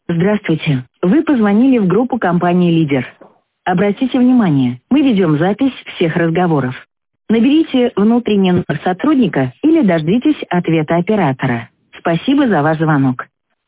Здравствуйте. Вы позвонили в группу компании «Лидер». Обратите внимание, мы ведем запись всех разговоров. Наберите внутренний номер сотрудника или дождитесь ответа оператора. Спасибо за ваш звонок.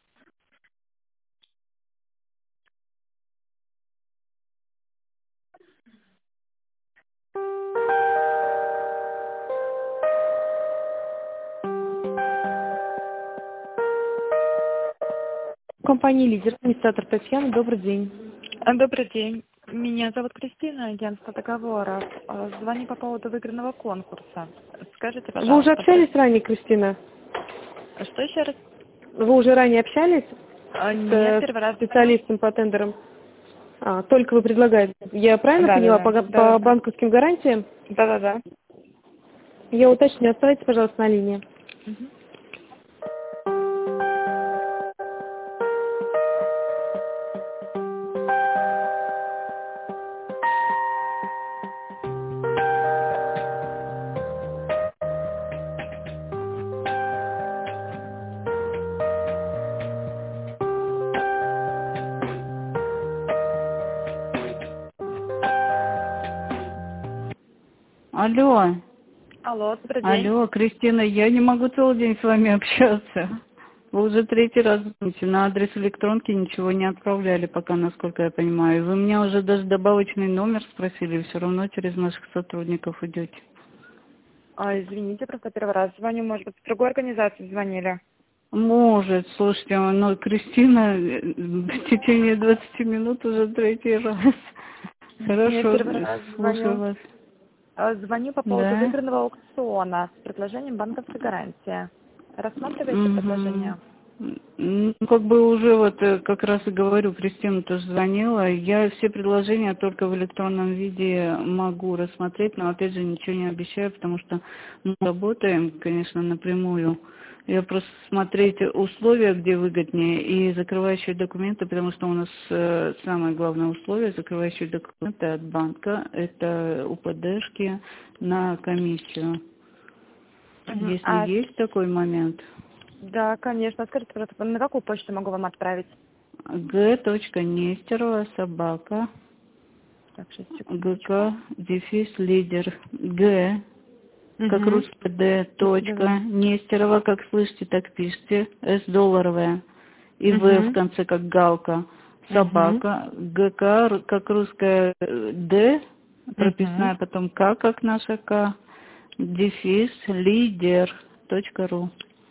Компания «Лидер», администратор Татьяна, добрый день. Добрый день. Меня зовут Кристина, агентство договоров. Звоню по поводу выигранного конкурса. Скажите, пожалуйста. Вы уже общались ранее, Кристина? Что еще раз? Вы уже ранее общались Нет, с первый раз. специалистом по тендерам? Только вы предлагаете. Я правильно поняла по банковским гарантиям? Да. Я уточню. Оставайтесь, пожалуйста, на линии. Алло, Алло, добрый день. алло, Кристина, я не могу целый день с вами общаться. Вы уже третий раз звоните, на адрес электронки ничего не отправляли пока, насколько я понимаю. Вы меня уже даже добавочный номер спросили, все равно через наших сотрудников идете. Извините, просто первый раз звоню. Может быть, с другой организации звонили? Может, слушайте, но Кристина в течение 20 минут уже третий раз. Нет, Хорошо, первый раз слушаю звоню. вас. Звоню по поводу Да? выигранного аукциона с предложением банковской гарантии. Рассматриваете предложение? Ну, как бы уже как раз и говорю, Кристина тоже звонила. Я все предложения только в электронном виде могу рассмотреть, но опять же ничего не обещаю, потому что мы работаем, конечно, напрямую. Я просто смотреть условия, где выгоднее, и закрывающие документы, потому что у нас самое главное условие, закрывающие документы от банка, это УПДшки на комиссию. Если есть такой момент. Да, конечно. Скажите, пожалуйста, на какую почту могу вам отправить? Г.Нестерова, собака, Так, 6 ГК, дефис, лидер, Г, как русская Д, точка, Нестерова, как слышите, так пишите, С долларовая, и В в конце, как галка, собака, ГК, как русская Д, прописная, потом К, как наша К, дефис, лидер, .ру.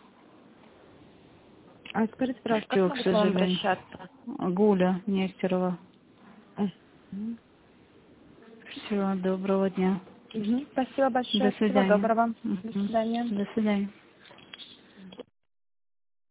Скажите, пожалуйста, Все, как к могу к вам сожалению. обращаться? Гуля Нестерова. Мгм. Всего доброго дня. Спасибо До большое. Всего свидания. доброго. До Мгм. свидания. До свидания.